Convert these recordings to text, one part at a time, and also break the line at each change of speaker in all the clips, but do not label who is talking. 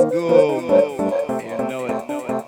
go, man. You know it.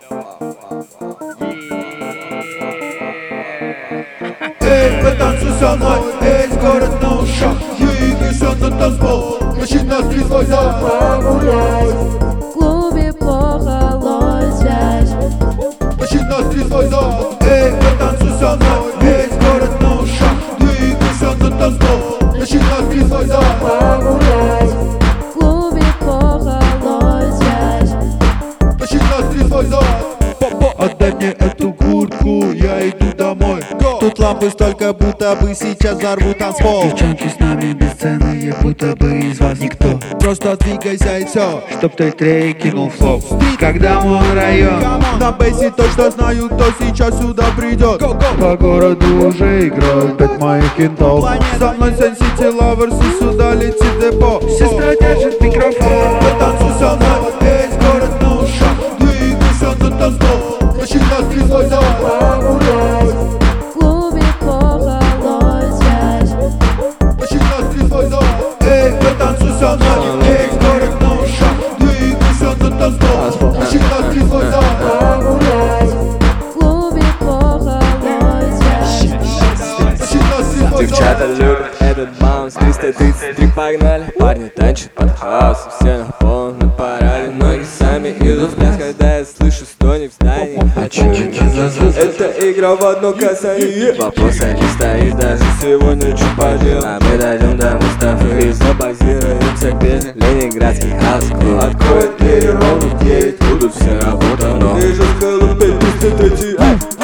Эй, потанцуй со мной, весь город на ушах. Явился на танцпол, начинай стрит свой зал. Погулять,
В клубе плохо ловит связь.
начинай стрит свой зал. Эй, потанцуй со мной, весь город на ушах. Явился на танцпол, начинай стрит свой зал. Погулять,
В клубе плохо ловит связь.
начинай стрит свой зал. Отдай мне эту куртку, я иду домой.
Тут лампы столько, будто бы сейчас взорвут танцпол.
Девчонки с нами бесценные, будто бы из вас никто.
Просто двигайся и все.
Чтоб той трей кинул флоу. Когда мой район
На бейсе точно знаю, кто сейчас сюда придет.
по городу уже играют 5 моих кентов.
Со мной Сен-Сити Лаверс и сюда летит депо.
Сестра держит микрофон.
Потанцуй со мной, весь город на ушах. Двигайся на танцпол, начинай стрит свой зал. Погулять,
В клубе плохо ловит связь.
начинай стрит свой зал. Эй, потанцуй со мной, весь город на ушах. Двигайся на танцпол, начинай стрит свой зал. Погулять,
В клубе плохо ловит связь.
начинай стрит свой зал.
Девчата любят этот баунс, 333 погнали. Парни танчат под хаос, все на полном параде. Ноги сами идут в пляс, когда я слышу стони в здании. А чё это игра в одно касание. Вопроса не стоит даже сегодня, чё поделать. А мы дойдем до Мустафы и забазируемся где Ленинградский хаус-клуб. Откроет двери ровно в 9, будут все работа, но вижу скалу 5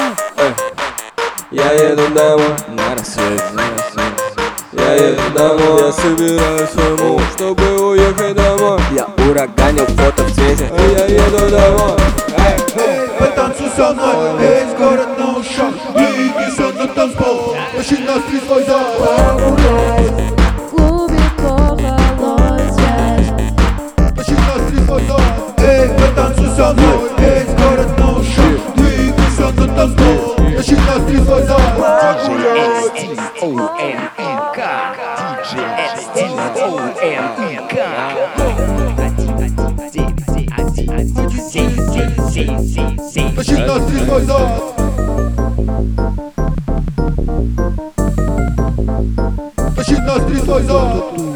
Я еду домой на рассвете. Я еду домой, я собираю свой мув, чтобы уехать домой. Я ураганил фото в цвете, я еду домой.
Эй, потанцуй со мной, весь город на ушах. Двигайся на танцпол, начинай стрит свой зал. Погулять,
В клубе плохо ловит связь.
начинай стрит свой зал. Эй, потанцуй со мной, весь город на ушах. Двигайся на танцпол, начинай стрит свой зал. Погулять, начинай стрит свой зал. Начинай стрит свой зал.